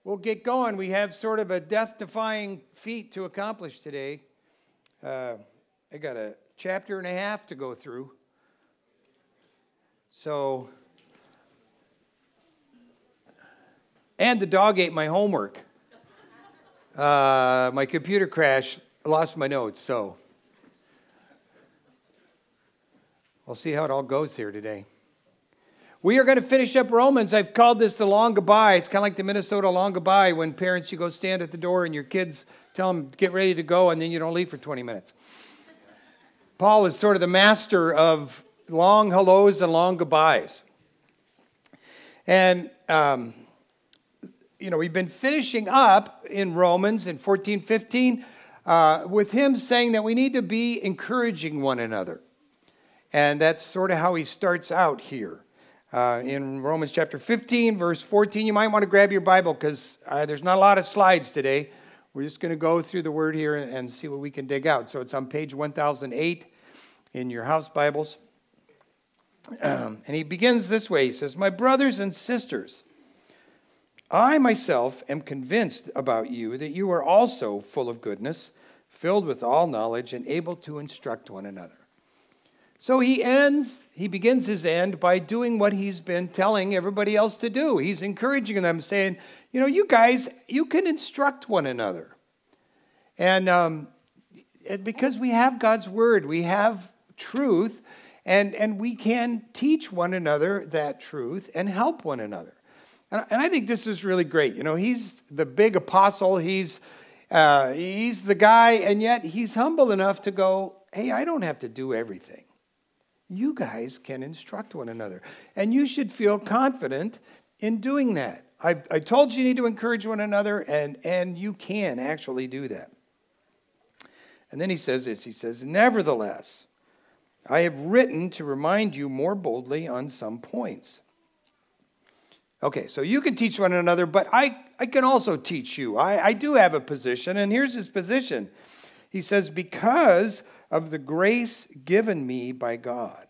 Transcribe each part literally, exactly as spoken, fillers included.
we'll get going. We have sort of a death-defying feat to accomplish today. Uh, I got a chapter and a half to go through. So, and the dog ate my homework. Uh, my computer crashed. I lost my notes, so we'll see how it all goes here today. We are going to finish up Romans. I've called this the long goodbye. It's kind of like the Minnesota long goodbye when parents, you go stand at the door and your kids tell them, get ready to go, and then you don't leave for twenty minutes. Paul is sort of the master of long hellos and long goodbyes. And, um, you know, we've been finishing up in Romans in fourteen fifteen uh, with him saying that we need to be encouraging one another. And that's sort of how he starts out here. Uh, in Romans chapter fifteen, verse fourteen, you might want to grab your Bible because uh, there's not a lot of slides today. We're just going to go through the word here and, and see what we can dig out. So it's on page one thousand eight in your house Bibles. Um, and he begins this way. He says, "My brothers and sisters, I myself am convinced about you that you are also full of goodness, filled with all knowledge, and able to instruct one another." So he ends, he begins his end by doing what he's been telling everybody else to do. He's encouraging them, saying, you know, you guys, you can instruct one another. And um, because we have God's word, we have truth, and, and we can teach one another that truth and help one another. And, and I think this is really great. You know, he's the big apostle, he's, uh, he's the guy, and yet he's humble enough to go, hey, I don't have to do everything. You guys can instruct one another. And you should feel confident in doing that. I, I told you you need to encourage one another, and, and you can actually do that. And then he says this, he says, "Nevertheless, I have written to remind you more boldly on some points." Okay, so you can teach one another, but I, I can also teach you. I, I do have a position, and here's his position. He says, "Because of the grace given me by God."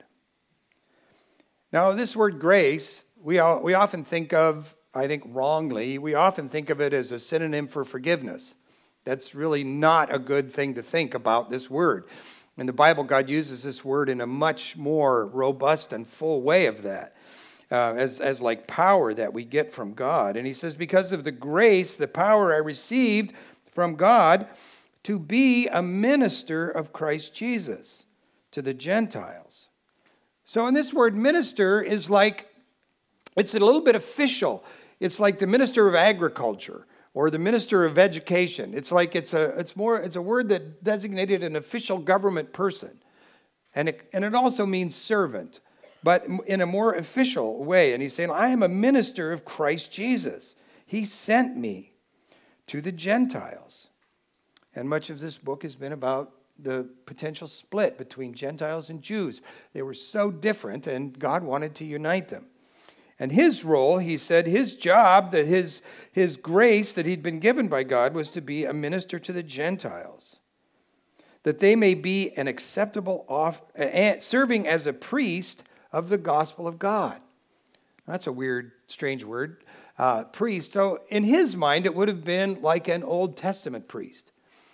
Now, this word grace, we all, we often think of, I think wrongly, we often think of it as a synonym for forgiveness. That's really not a good thing to think about this word. In the Bible, God uses this word in a much more robust and full way of that, uh, as, as like power that we get from God. And he says, because of the grace, the power I received from God, to be a minister of Christ Jesus to the Gentiles. So in this word minister is like, it's a little bit official. It's like the minister of agriculture or the minister of education. It's like it's a it's more it's a word that designated an official government person. And it, and it also means servant, but in a more official way. And he's saying, I am a minister of Christ Jesus. He sent me to the Gentiles. And much of this book has been about the potential split between Gentiles and Jews. They were so different, and God wanted to unite them. And his role, he said, his job, that his, his grace that he'd been given by God was to be a minister to the Gentiles, that they may be an acceptable, off, uh, serving as a priest of the gospel of God. That's a weird, strange word, uh, priest. So in his mind, it would have been like an Old Testament priest.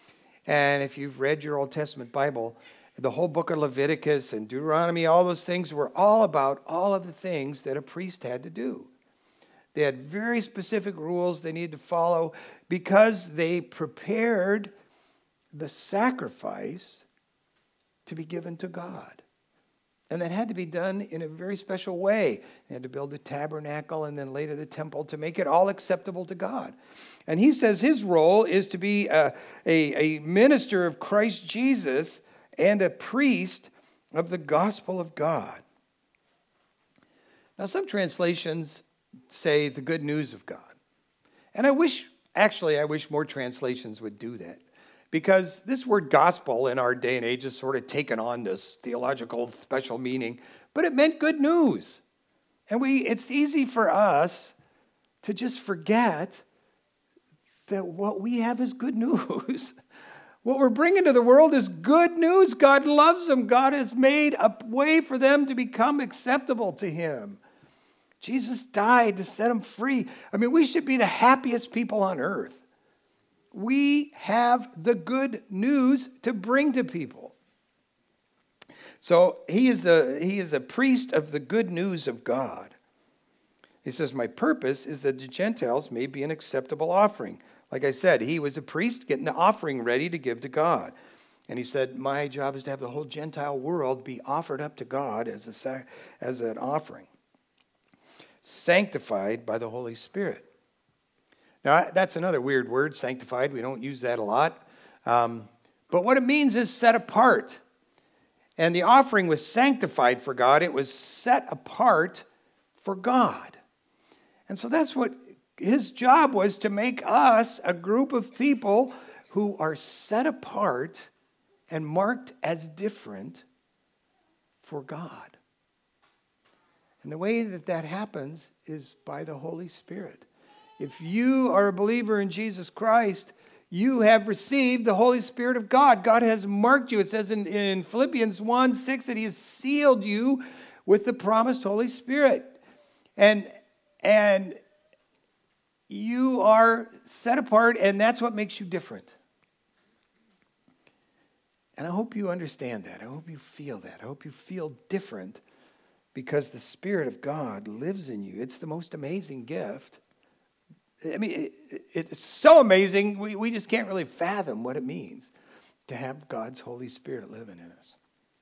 And if you've read your Old Testament Bible, the whole book of Leviticus and Deuteronomy, all those things were all about all of the things that a priest had to do. They had very specific rules they needed to follow because they prepared the sacrifice to be given to God. And that had to be done in a very special way. They had to build the tabernacle and then later the temple to make it all acceptable to God. And he says his role is to be a, a, a minister of Christ Jesus and a priest of the gospel of God. Now, some translations say the good news of God. And I wish, actually, I wish more translations would do that. Because this word gospel in our day and age has sort of taken on this theological special meaning, but it meant good news. And we it's easy for us to just forget that what we have is good news. What we're bringing to the world is good news. God loves them. God has made a way for them to become acceptable to him. Jesus died to set them free. I mean, we should be the happiest people on earth. We have the good news to bring to people. So he is a, he is a priest of the good news of God. He says, my purpose is that the Gentiles may be an acceptable offering. Like I said, he was a priest getting the offering ready to give to God. And he said, my job is to have the whole Gentile world be offered up to God as, a, as an offering. Sanctified by the Holy Spirit. Now, that's another weird word, sanctified. We don't use that a lot. Um, but what it means is set apart. And the offering was sanctified for God. It was set apart for God. And so that's what his job was, to make us a group of people who are set apart and marked as different for God. And the way that that happens is by the Holy Spirit. If you are a believer in Jesus Christ, you have received the Holy Spirit of God. God has marked you. It says in, in Philippians one six that he has sealed you with the promised Holy Spirit. And, and you are set apart, and that's what makes you different. And I hope you understand that. I hope you feel that. I hope you feel different because the Spirit of God lives in you. It's the most amazing gift. I mean, it, it's so amazing, we, we just can't really fathom what it means to have God's Holy Spirit living in us.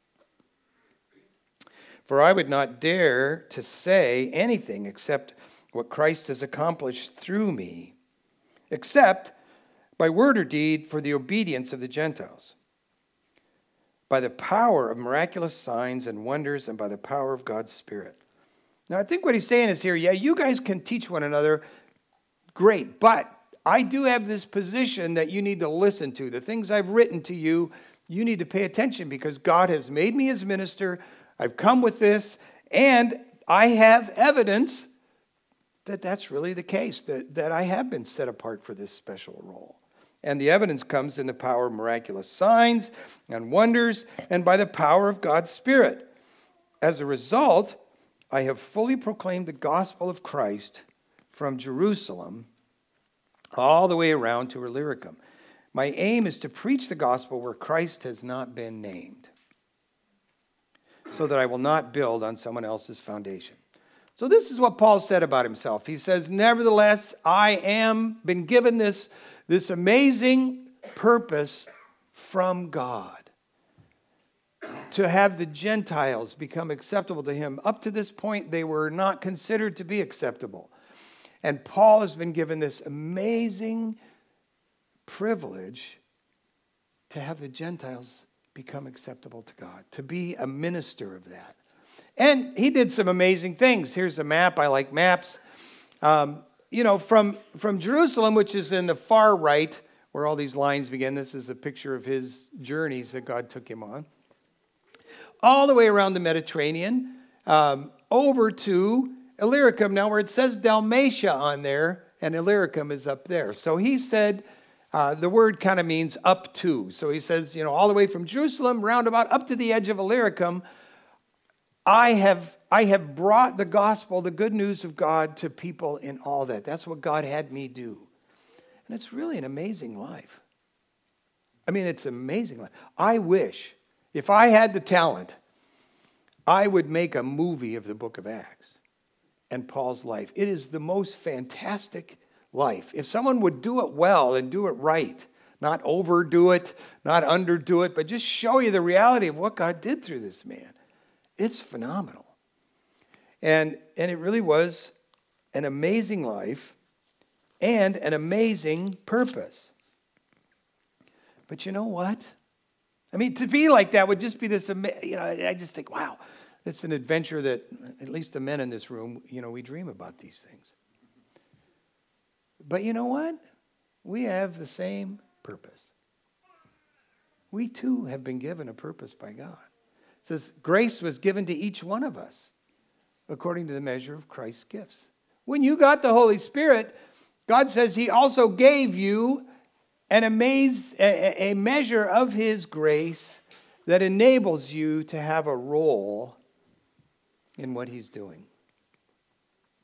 For I would not dare to say anything except what Christ has accomplished through me, except by word or deed for the obedience of the Gentiles, by the power of miraculous signs and wonders, and by the power of God's Spirit. Now, I think what he's saying is here, yeah, you guys can teach one another, great, but I do have this position that you need to listen to. The things I've written to you, you need to pay attention because God has made me his minister. I've come with this, and I have evidence that that's really the case, that, that I have been set apart for this special role. And the evidence comes in the power of miraculous signs and wonders and by the power of God's Spirit. As a result, I have fully proclaimed the gospel of Christ from Jerusalem all the way around to Illyricum. My aim is to preach the gospel where Christ has not been named, so that I will not build on someone else's foundation. So this is what Paul said about himself. He says, nevertheless, I am been given this, this amazing purpose from God to have the Gentiles become acceptable to him. Up to this point, they were not considered to be acceptable. And Paul has been given this amazing privilege to have the Gentiles become acceptable to God, to be a minister of that. And he did some amazing things. Here's a map. I like maps. Um, you know, from, from Jerusalem, which is in the far right, where all these lines begin. This is a picture of his journeys that God took him on. All the way around the Mediterranean, um, over to Illyricum. Now, where it says Dalmatia on there, and Illyricum is up there. So he said, uh, the word kind of means up to. So he says, you know, all the way from Jerusalem, roundabout up to the edge of Illyricum, I have, I have brought the gospel, the good news of God to people in all that. That's what God had me do. And it's really an amazing life. I mean, it's an amazing life. I wish, if I had the talent, I would make a movie of the book of Acts and Paul's life. It is the most fantastic life. If someone would do it well and do it right, not overdo it, not underdo it, but just show you the reality of what God did through this man. It's phenomenal. And, and it really was an amazing life and an amazing purpose. But you know what? I mean, to be like that would just be this, you know, I just think, wow, it's an adventure that at least the men in this room, you know, we dream about these things. But you know what? We have the same purpose. We too have been given a purpose by God. It says, grace was given to each one of us according to the measure of Christ's gifts. When you got the Holy Spirit, God says he also gave you an amaze, a, a measure of his grace that enables you to have a role in what he's doing.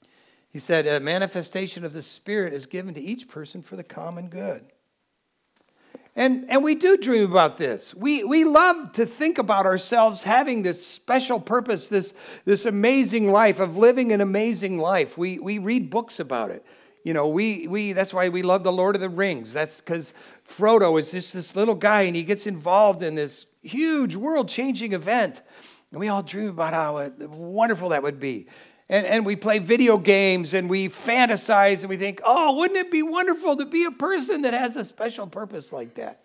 He said, a manifestation of the Spirit is given to each person for the common good. And, and we do dream about this. We, we love to think about ourselves having this special purpose, this, this amazing life of living an amazing life. We, we read books about it. You know, we, we that's why we love the Lord of the Rings. That's because Frodo is just this little guy and he gets involved in this huge world-changing event. And we all dream about how wonderful that would be. And, and we play video games and we fantasize and we think, oh, wouldn't it be wonderful to be a person that has a special purpose like that?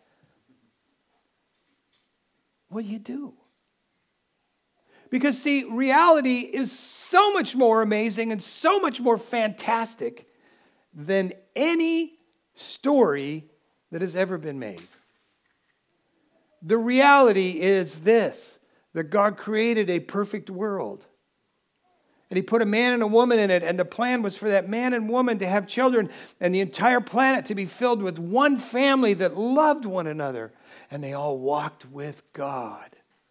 Well, you do. Because, see, reality is so much more amazing and so much more fantastic than any story that has ever been made. The reality is this, that God created a perfect world. And he put a man and a woman in it, and the plan was for that man and woman to have children and the entire planet to be filled with one family that loved one another, and they all walked with God.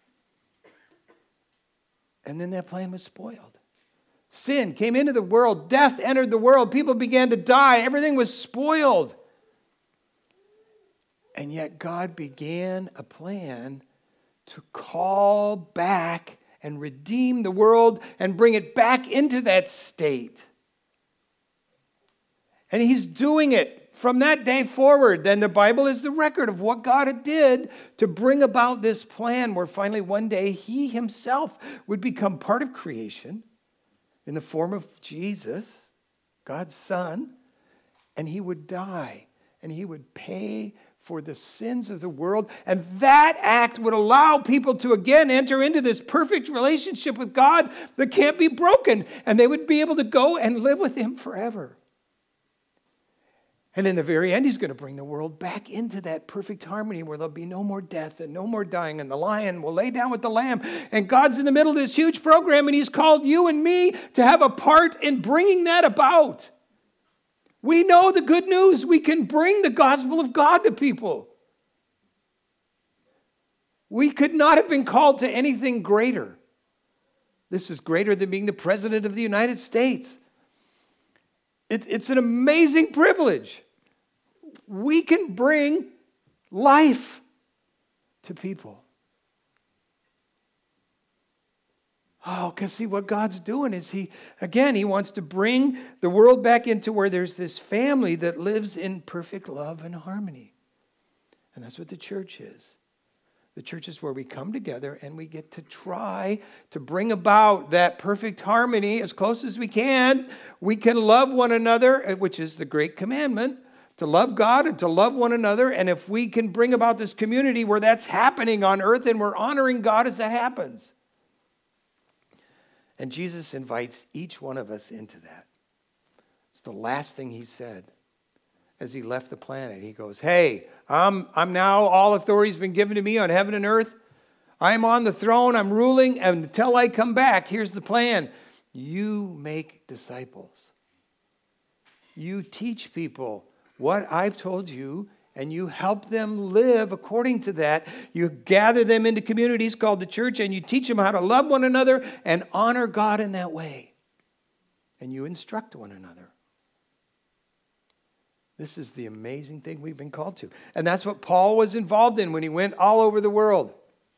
And then that plan was spoiled. Sin came into the world, death entered the world, people began to die, everything was spoiled. And yet God began a plan to call back and redeem the world and bring it back into that state. And he's doing it from that day forward. Then the Bible is the record of what God did to bring about this plan where finally one day he himself would become part of creation in the form of Jesus, God's Son, and he would die and he would pay for the sins of the world. And that act would allow people to again enter into this perfect relationship with God that can't be broken. And they would be able to go and live with him forever. And in the very end, he's going to bring the world back into that perfect harmony where there'll be no more death and no more dying. And the lion will lay down with the lamb. And God's in the middle of this huge program. And he's called you and me to have a part in bringing that about. We know the good news. We can bring the gospel of God to people. We could not have been called to anything greater. This is greater than being the President of the United States. It, it's an amazing privilege. We can bring life to people. Oh, because see, what God's doing is he, again, he wants to bring the world back into where there's this family that lives in perfect love and harmony. And that's what the church is. The church is where we come together and we get to try to bring about that perfect harmony as close as we can. We can love one another, which is the great commandment, to love God and to love one another. And if we can bring about this community where that's happening on earth and we're honoring God as that happens. And Jesus invites each one of us into that. It's the last thing he said as he left the planet. He goes, hey, I'm, I'm now, all authority has been given to me on heaven and earth. I'm on the throne, I'm ruling, and until I come back, here's the plan. You make disciples. You teach people what I've told you, and you help them live according to that. You gather them into communities called the church, and you teach them how to love one another and honor God in that way. And you instruct one another. This is the amazing thing we've been called to. And that's what Paul was involved in when he went all over the world.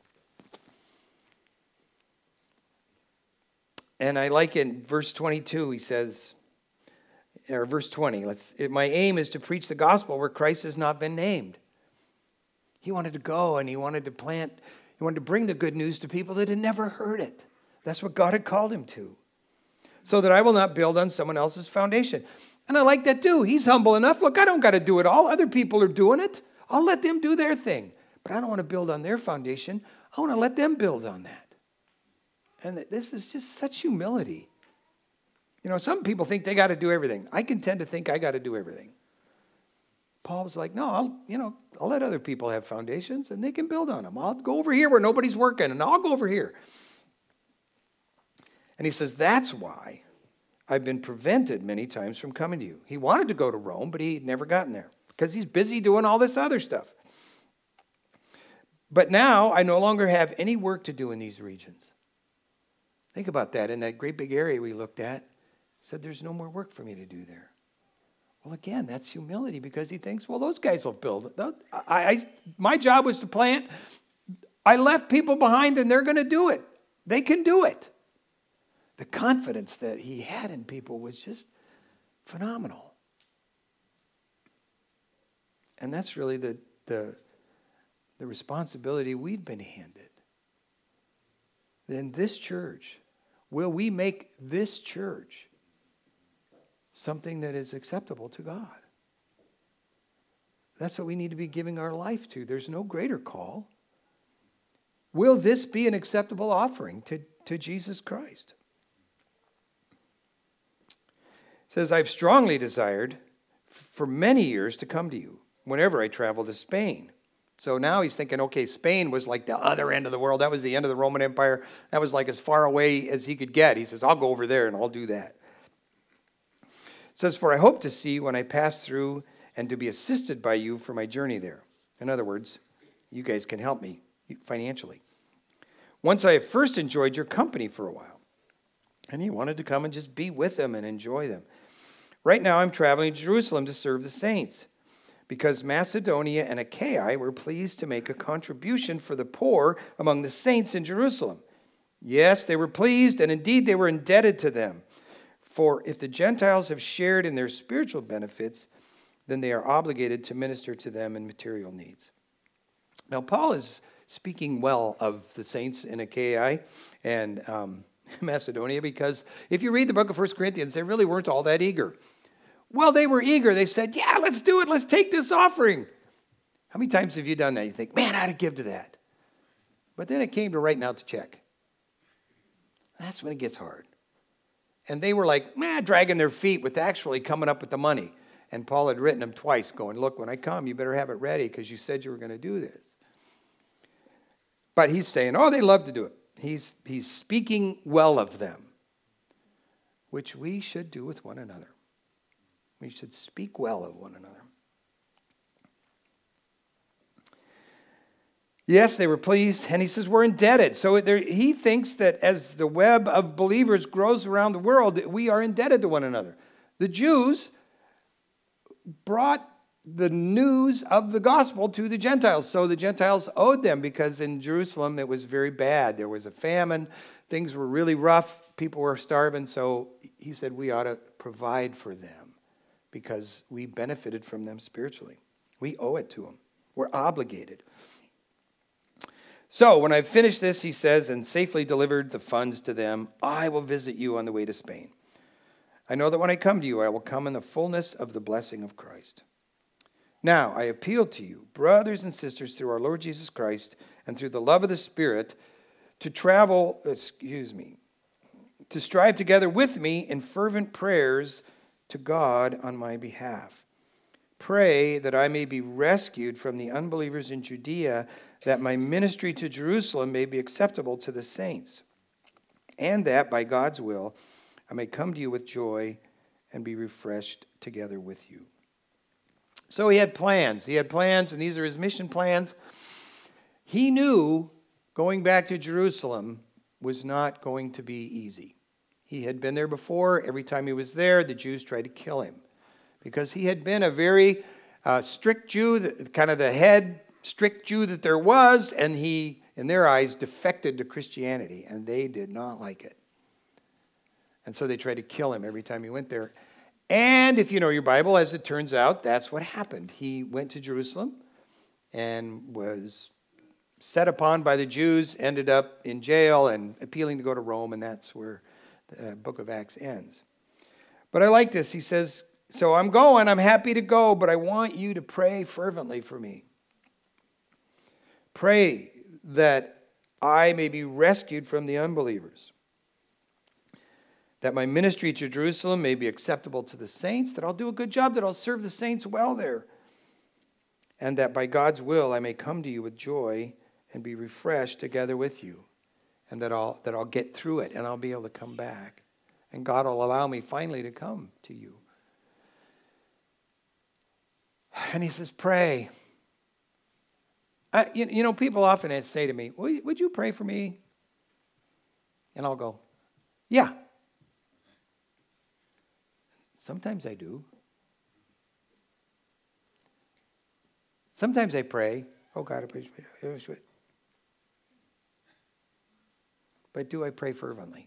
And I like in verse twenty-two, he says, or verse twenty, let's, my aim is to preach the gospel where Christ has not been named. He wanted to go and he wanted to plant, he wanted to bring the good news to people that had never heard it. That's what God had called him to. So that I will not build on someone else's foundation. And I like that too. He's humble enough. Look, I don't got to do it all. Other people are doing it. I'll let them do their thing. But I don't want to build on their foundation. I want to let them build on that. And this is just such humility. You know, some people think they got to do everything. I can tend to think I got to do everything. Paul was like, no, I'll, you know, I'll let other people have foundations and they can build on them. I'll go over here where nobody's working and I'll go over here. And he says, that's why I've been prevented many times from coming to you. He wanted to go to Rome, but he'd never gotten there because he's busy doing all this other stuff. But now I no longer have any work to do in these regions. Think about that. In that great big area we looked at, said, there's no more work for me to do there. Well, again, that's humility because he thinks, well, those guys will build it. I, I, my job was to plant. I left people behind and they're going to do it. They can do it. The confidence that he had in people was just phenomenal. And that's really the, the, the responsibility we've been handed. In this church, will we make this church something that is acceptable to God? That's what we need to be giving our life to. There's no greater call. Will this be an acceptable offering to, to Jesus Christ? It says, I've strongly desired for many years to come to you whenever I travel to Spain. So now he's thinking, okay, Spain was like the other end of the world. That was the end of the Roman Empire. That was like as far away as he could get. He says, I'll go over there and I'll do that. It says, for I hope to see when I pass through and to be assisted by you for my journey there. In other words, you guys can help me financially. Once I have first enjoyed your company for a while. And he wanted to come and just be with them and enjoy them. Right now I'm traveling to Jerusalem to serve the saints, because Macedonia and Achaia were pleased to make a contribution for the poor among the saints in Jerusalem. Yes, they were pleased, and indeed they were indebted to them. For if the Gentiles have shared in their spiritual benefits, then they are obligated to minister to them in material needs. Now, Paul is speaking well of the saints in Achaia and um, Macedonia, because if you read the book of First Corinthians, they really weren't all that eager. Well, they were eager. They said, yeah, let's do it. Let's take this offering. How many times have you done that? You think, man, I ought to give to that. But then it came to writing out the check. That's when it gets hard. And they were like, man, dragging their feet with actually coming up with the money. And Paul had written them twice going, look, when I come, you better have it ready because you said you were going to do this. But he's saying, oh, they love to do it. He's, he's speaking well of them, which we should do with one another. We should speak well of one another. Yes, they were pleased, and he says we're indebted. So there, he thinks that as the web of believers grows around the world, we are indebted to one another. The Jews brought the news of the gospel to the Gentiles, so the Gentiles owed them, because in Jerusalem it was very bad. There was a famine. Things were really rough. People were starving, so he said we ought to provide for them, because we benefited from them spiritually. We owe it to them. We're obligated. So when I've finished this, he says, and safely delivered the funds to them, I will visit you on the way to Spain. I know that when I come to you, I will come in the fullness of the blessing of Christ. Now, I appeal to you, brothers and sisters, through our Lord Jesus Christ and through the love of the Spirit, to travel, excuse me, to strive together with me in fervent prayers to God on my behalf. Pray that I may be rescued from the unbelievers in Judea, that my ministry to Jerusalem may be acceptable to the saints, and that by God's will I may come to you with joy and be refreshed together with you. So he had plans. He had plans, and these are his mission plans. He knew going back to Jerusalem was not going to be easy. He had been there before. Every time he was there, the Jews tried to kill him, because he had been a very uh, strict Jew, kind of the head strict Jew that there was, and he, in their eyes, defected to Christianity, and they did not like it. And so they tried to kill him every time he went there. And if you know your Bible, as it turns out, that's what happened. He went to Jerusalem and was set upon by the Jews, ended up in jail and appealing to go to Rome, and that's where the book of Acts ends. But I like this. He says, so I'm going, I'm happy to go, but I want you to pray fervently for me. Pray that I may be rescued from the unbelievers, that my ministry to Jerusalem may be acceptable to the saints, that I'll do a good job, that I'll serve the saints well there, and that by God's will I may come to you with joy and be refreshed together with you, and that I'll, that I'll get through it and I'll be able to come back, and God will allow me finally to come to you. And he says, pray. I, you, you know, people often say to me, would you pray for me? And I'll go, yeah. Sometimes I do. Sometimes I pray, oh God, I pray. But do I pray fervently?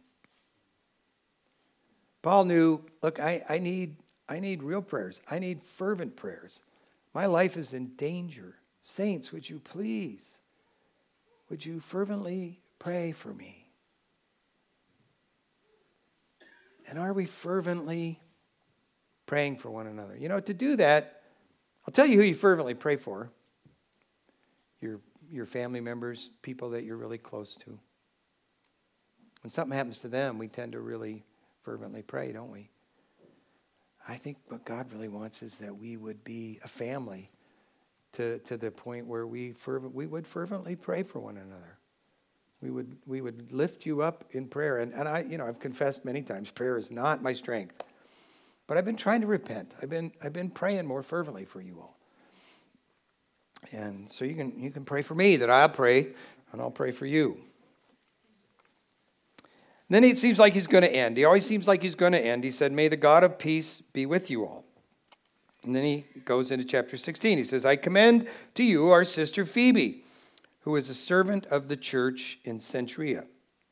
Paul knew, look, I, I need I need real prayers. I need fervent prayers. My life is in danger. Saints, would you please, would you fervently pray for me? And are we fervently praying for one another? You know, to do that, I'll tell you who you fervently pray for. Your, your family members, people that you're really close to. When something happens to them, we tend to really fervently pray, don't we? I think what God really wants is that we would be a family to, to the point where we fervent, we would fervently pray for one another. We would we would lift you up in prayer. And, and I, you know, I've confessed many times, prayer is not my strength. But I've been trying to repent. I've been I've been praying more fervently for you all. And so you can you can pray for me that I'll pray, and I'll pray for you. And then it seems like he's going to end. He always seems like he's going to end. He said, may the God of peace be with you all. And then he goes into chapter sixteen. He says, I commend to you our sister Phoebe, who is a servant of the church in Cenchrea.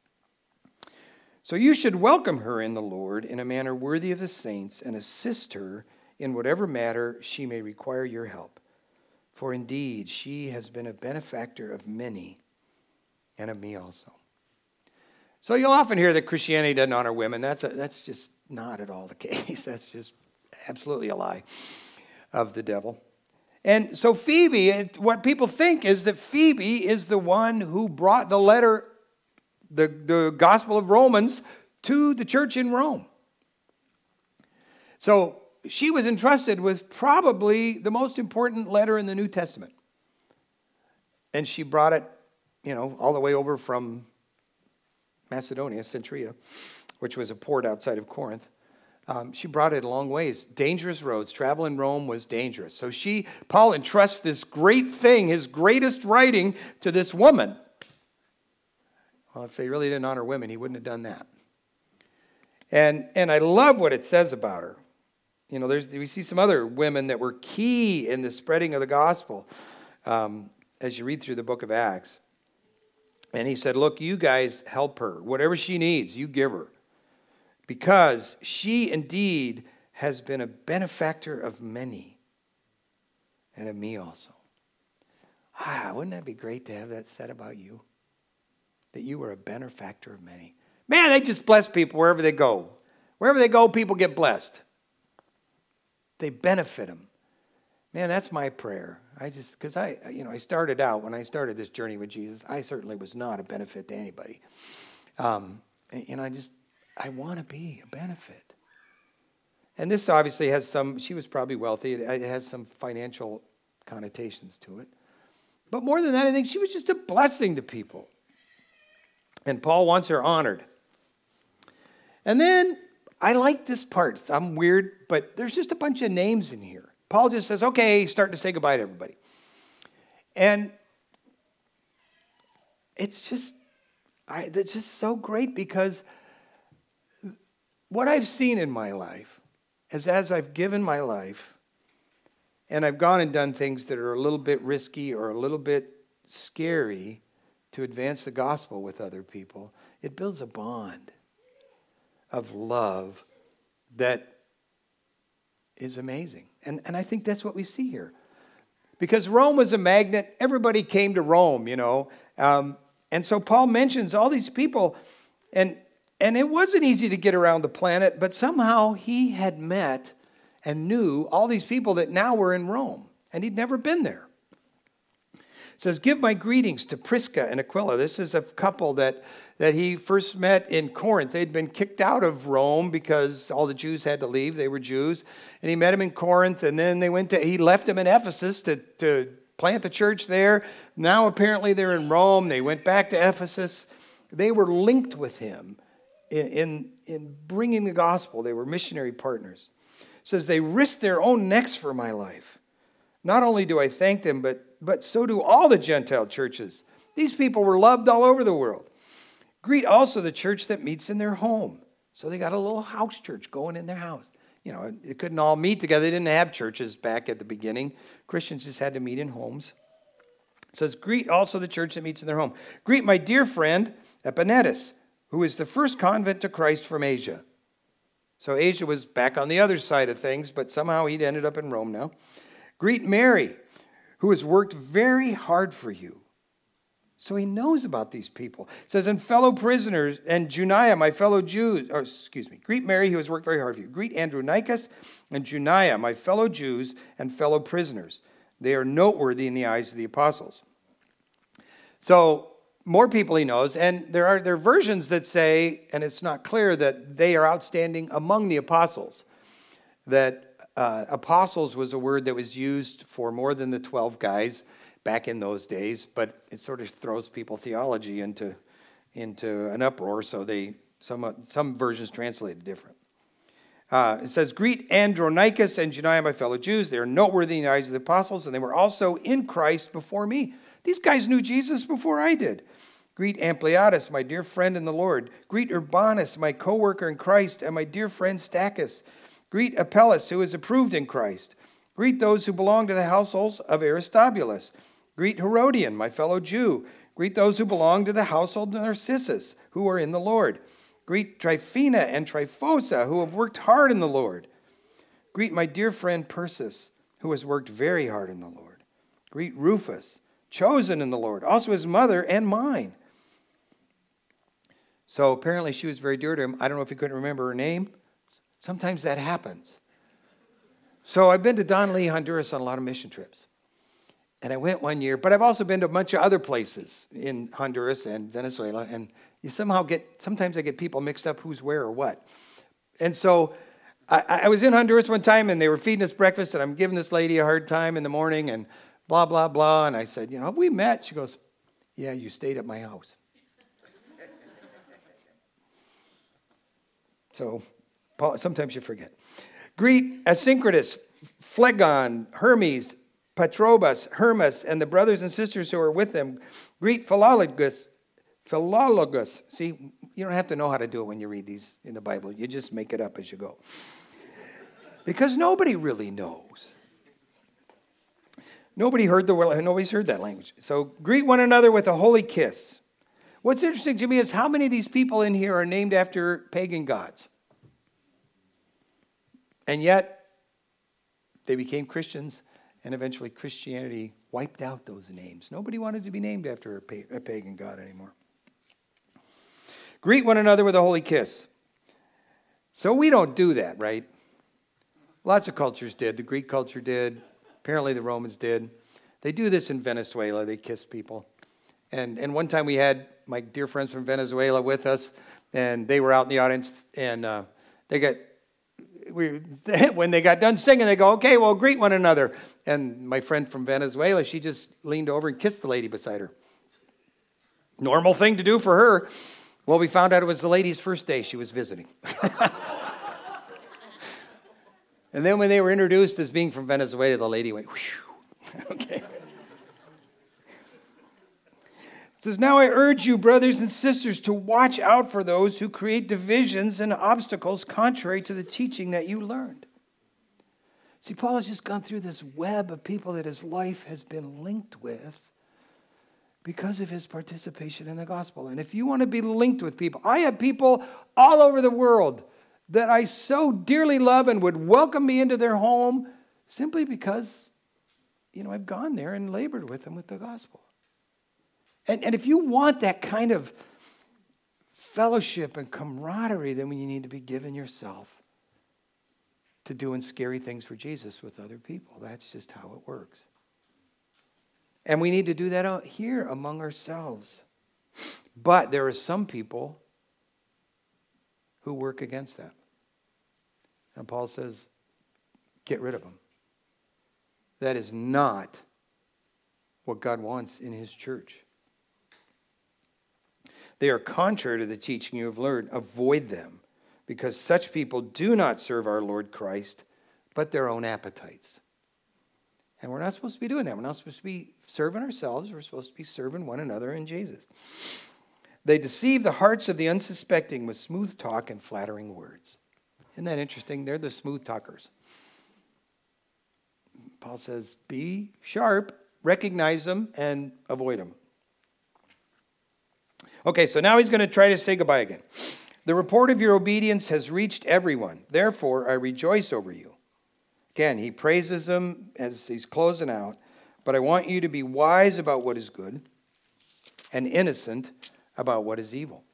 So you should welcome her in the Lord in a manner worthy of the saints and assist her in whatever matter she may require your help. For indeed, she has been a benefactor of many and of me also. So you'll often hear that Christianity doesn't honor women. That's a, that's just not at all the case. That's just absolutely a lie of the devil. And so Phoebe, what people think is that Phoebe is the one who brought the letter, the, the Gospel of Romans, to the church in Rome. So she was entrusted with probably the most important letter in the New Testament. And she brought it, you know, all the way over from Macedonia, Cenchrea, which was a port outside of Corinth. Um, she brought it a long ways. Dangerous roads. Travel in Rome was dangerous. So she, Paul entrusts this great thing, his greatest writing, to this woman. Well, if they really didn't honor women, he wouldn't have done that. And and I love what it says about her. You know, there's we see some other women that were key in the spreading of the gospel um, as you read through the book of Acts. And he said, look, you guys help her. Whatever she needs, you give her. Because she indeed has been a benefactor of many and of me also. Ah, wouldn't that be great to have that said about you? That you were a benefactor of many. Man, they just bless people wherever they go. Wherever they go, people get blessed. They benefit them. Man, that's my prayer. I just, because I, you know, I started out, when I started this journey with Jesus, I certainly was not a benefit to anybody. Um, and, and I just, I want to be a benefit. And this obviously has some, she was probably wealthy. It, it has some financial connotations to it. But more than that, I think she was just a blessing to people. And Paul wants her honored. And then, I like this part. I'm weird, but there's just a bunch of names in here. Paul just says, okay, he's starting to say goodbye to everybody. And it's just, I, it's just so great because what I've seen in my life is as I've given my life and I've gone and done things that are a little bit risky or a little bit scary to advance the gospel with other people, it builds a bond of love that is amazing. And, and I think that's what we see here. Because Rome was a magnet. Everybody came to Rome, you know. Um, and so Paul mentions all these people. And, and it wasn't easy to get around the planet, but somehow he had met and knew all these people that now were in Rome. And he'd never been there. It says, give my greetings to Prisca and Aquila. This is a couple that, that he first met in Corinth. They'd been kicked out of Rome because all the Jews had to leave. They were Jews. And he met them in Corinth, and then they went to, he left them in Ephesus to, to plant the church there. Now apparently they're in Rome. They went back to Ephesus. They were linked with him in, in, in bringing the gospel. They were missionary partners. It says, they risked their own necks for my life. Not only do I thank them, but But so do all the Gentile churches. These people were loved all over the world. Greet also the church that meets in their home. So they got a little house church going in their house. you know, it couldn't all meet together. They didn't have churches back at the beginning. Christians just had to meet in homes. It says, greet also the church that meets in their home. Greet my dear friend Epaenetus, who is the first convert to Christ from Asia. So Asia was back on the other side of things, but somehow he'd ended up in Rome now. Greet Mary, who has worked very hard for you. So he knows about these people. It says, and fellow prisoners, and Juniah, my fellow Jews, or excuse me, greet Mary, who has worked very hard for you. Greet Andronicus and Juniah, my fellow Jews and fellow prisoners. They are noteworthy in the eyes of the apostles. So more people he knows, and there are there are versions that say, and it's not clear, that they are outstanding among the apostles. That uh, apostles was a word that was used for more than the twelve guys back in those days, but it sort of throws people theology into into an uproar. So they some some versions translate it different. Uh, it says, greet Andronicus and Juniah, my fellow Jews. They are noteworthy in the eyes of the apostles, and they were also in Christ before me. These guys knew Jesus before I did. Greet Ampliatus, my dear friend in the Lord. Greet Urbanus, my co-worker in Christ, and my dear friend Stachys. Greet Apelles, who is approved in Christ. Greet those who belong to the households of Aristobulus. Greet Herodian, my fellow Jew. Greet those who belong to the household of Narcissus, who are in the Lord. Greet Tryphena and Tryphosa, who have worked hard in the Lord. Greet my dear friend Persis, who has worked very hard in the Lord. Greet Rufus, chosen in the Lord, also his mother and mine. So apparently she was very dear to him. I don't know if he couldn't remember her name. Sometimes that happens. So I've been to Don Lee, Honduras on a lot of mission trips. And I went one year, but I've also been to a bunch of other places in Honduras and Venezuela, and you somehow get, sometimes I get people mixed up who's where or what. And so I, I was in Honduras one time, and they were feeding us breakfast, and I'm giving this lady a hard time in the morning, and blah, blah, blah. And I said, you know, have we met? She goes, yeah, you stayed at my house. So Paul, sometimes you forget. Greet Asyncritus, Phlegon, Hermes, Patrobas, Hermas, and the brothers and sisters who are with them. Greet Philologus. Philologus. See, you don't have to know how to do it when you read these in the Bible. You just make it up as you go. Because nobody really knows. Nobody heard the nobody's heard that language. So greet one another with a holy kiss. What's interesting to me is how many of these people in here are named after pagan gods. And yet, they became Christians, and eventually Christianity wiped out those names. Nobody wanted to be named after a pagan god anymore. Greet one another with a holy kiss. So we don't do that, right? Lots of cultures did. The Greek culture did. Apparently the Romans did. They do this in Venezuela. They kiss people. And and one time we had my dear friends from Venezuela with us, and they were out in the audience, and uh, they got, we when they got done singing, they go, okay, well, greet one another. And my friend from Venezuela, she just leaned over and kissed the lady beside her. Normal thing to do for her. Well, we found out it was the lady's first day she was visiting. And then when they were introduced as being from Venezuela, the lady went, whew. Okay. It says, now I urge you, brothers and sisters, to watch out for those who create divisions and obstacles contrary to the teaching that you learned. See, Paul has just gone through this web of people that his life has been linked with because of his participation in the gospel. And if you want to be linked with people, I have people all over the world that I so dearly love and would welcome me into their home simply because, you know, I've gone there and labored with them with the gospel. And, and if you want that kind of fellowship and camaraderie, then you need to be giving yourself to doing scary things for Jesus with other people. That's just how it works. And we need to do that out here among ourselves. But there are some people who work against that. And Paul says, get rid of them. That is not what God wants in his church. They are contrary to the teaching you have learned. Avoid them, because such people do not serve our Lord Christ, but their own appetites. And we're not supposed to be doing that. We're not supposed to be serving ourselves. We're supposed to be serving one another in Jesus. They deceive the hearts of the unsuspecting with smooth talk and flattering words. Isn't that interesting? They're the smooth talkers. Paul says, be sharp, recognize them, and avoid them. Okay, so now he's going to try to say goodbye again. The report of your obedience has reached everyone. Therefore, I rejoice over you. Again, he praises them as he's closing out. But I want you to be wise about what is good and innocent about what is evil.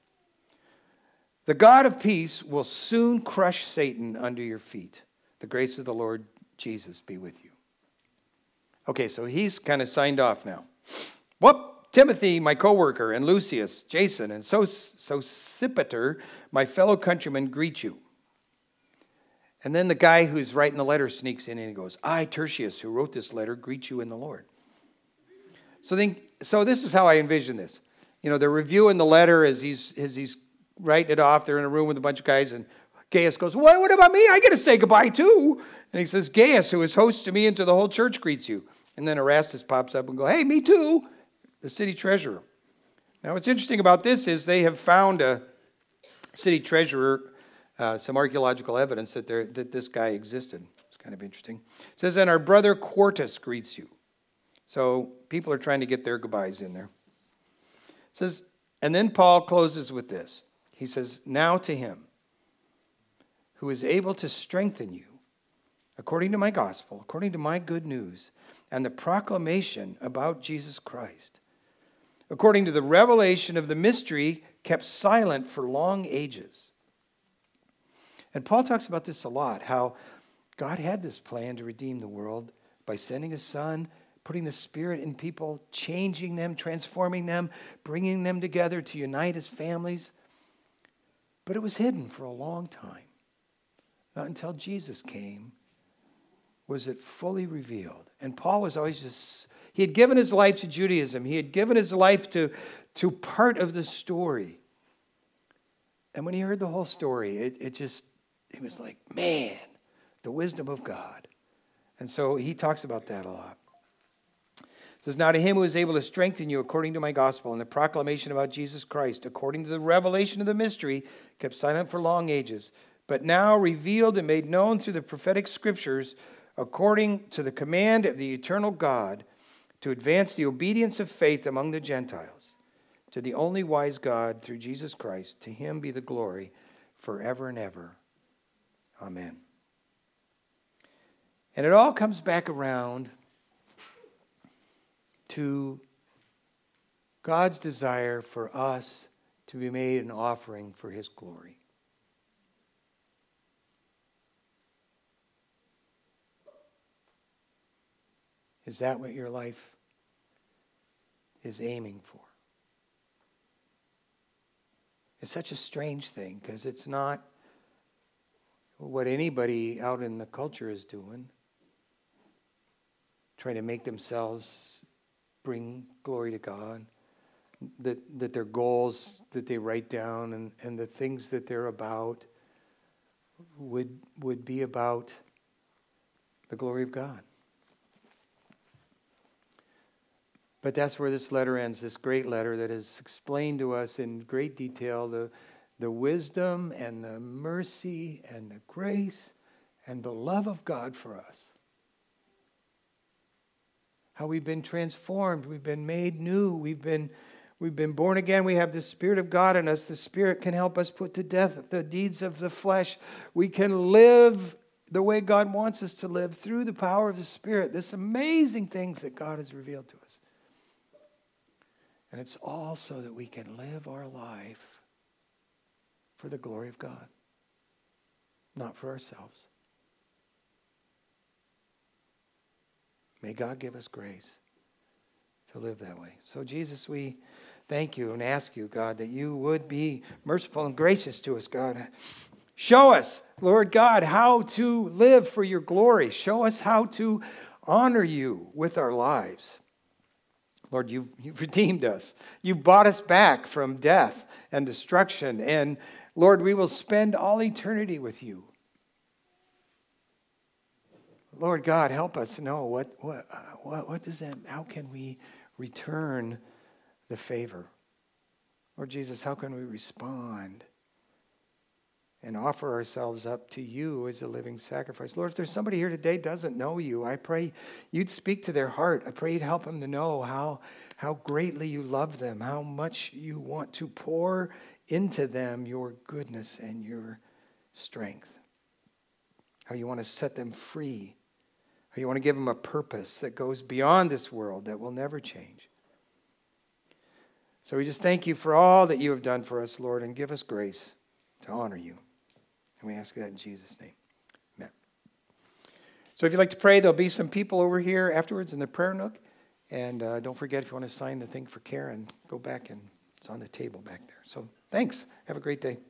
The God of peace will soon crush Satan under your feet. The grace of the Lord Jesus be with you. Okay, so he's kind of signed off now. Whoop! Timothy, my co-worker, and Lucius, Jason, and Sosipater, my fellow countrymen, greet you. And then the guy who's writing the letter sneaks in and he goes, I, Tertius, who wrote this letter, greet you in the Lord. So then, so this is how I envision this. You know, they're reviewing the letter as he's as he's writing it off. They're in a room with a bunch of guys, and Gaius goes, what, what about me? I get to say goodbye too. And he says, Gaius, who is host to me and to the whole church, greets you. And then Erastus pops up and goes, hey, me too, the city treasurer. Now, what's interesting about this is they have found a city treasurer, uh, some archaeological evidence that there that this guy existed. It's kind of interesting. It says, and our brother Quartus greets you. So people are trying to get their goodbyes in there. It says, and then Paul closes with this. He says, now to him who is able to strengthen you according to my gospel, according to my good news, and the proclamation about Jesus Christ, according to the revelation of the mystery kept silent for long ages. And Paul talks about this a lot, how God had this plan to redeem the world by sending his son, putting the Spirit in people, changing them, transforming them, bringing them together to unite as families. But it was hidden for a long time. Not until Jesus came was it fully revealed. And Paul was always just, he had given his life to Judaism. He had given his life to, to part of the story. And when he heard the whole story, it, it just, he was like, man, the wisdom of God. And so he talks about that a lot. It says, now to him who is able to strengthen you according to my gospel and the proclamation about Jesus Christ, according to the revelation of the mystery, kept silent for long ages, but now revealed and made known through the prophetic scriptures, according to the command of the eternal God, to advance the obedience of faith among the Gentiles, to the only wise God through Jesus Christ. To him be the glory forever and ever. Amen. And it all comes back around to God's desire for us to be made an offering for his glory. Is that what your life is aiming for? It's such a strange thing because it's not what anybody out in the culture is doing, trying to make themselves bring glory to God, that, that their goals that they write down and, and the things that they're about would, would be about the glory of God. But that's where this letter ends, this great letter that has explained to us in great detail the, the wisdom and the mercy and the grace and the love of God for us. How we've been transformed, we've been made new, we've been, we've been born again, we have the Spirit of God in us. The Spirit can help us put to death the deeds of the flesh. We can live the way God wants us to live through the power of the Spirit. This amazing things that God has revealed to us. And it's all so that we can live our life for the glory of God, not for ourselves. May God give us grace to live that way. So, Jesus, we thank you and ask you, God, that you would be merciful and gracious to us, God. Show us, Lord God, how to live for your glory. Show us how to honor you with our lives. Lord, you've, you've redeemed us. You've bought us back from death and destruction. And Lord, we will spend all eternity with you. Lord God, help us know what, what, what, what does that, how can we return the favor? Lord Jesus, how can we respond and offer ourselves up to you as a living sacrifice. Lord, if there's somebody here today who doesn't know you, I pray you'd speak to their heart. I pray you'd help them to know how, how greatly you love them, how much you want to pour into them your goodness and your strength, how you want to set them free, how you want to give them a purpose that goes beyond this world that will never change. So we just thank you for all that you have done for us, Lord, and give us grace to honor you. And we ask that in Jesus' name. Amen. So if you'd like to pray, there'll be some people over here afterwards in the prayer nook. And uh, don't forget, if you want to sign the thing for Karen, go back and it's on the table back there. So thanks. Have a great day.